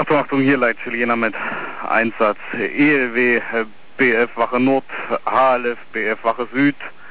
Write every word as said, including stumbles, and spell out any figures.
Achtung, Achtung, hier Leit Chilena mit Einsatz E L W, B F Wache Nord, H L F, B F Wache Süd.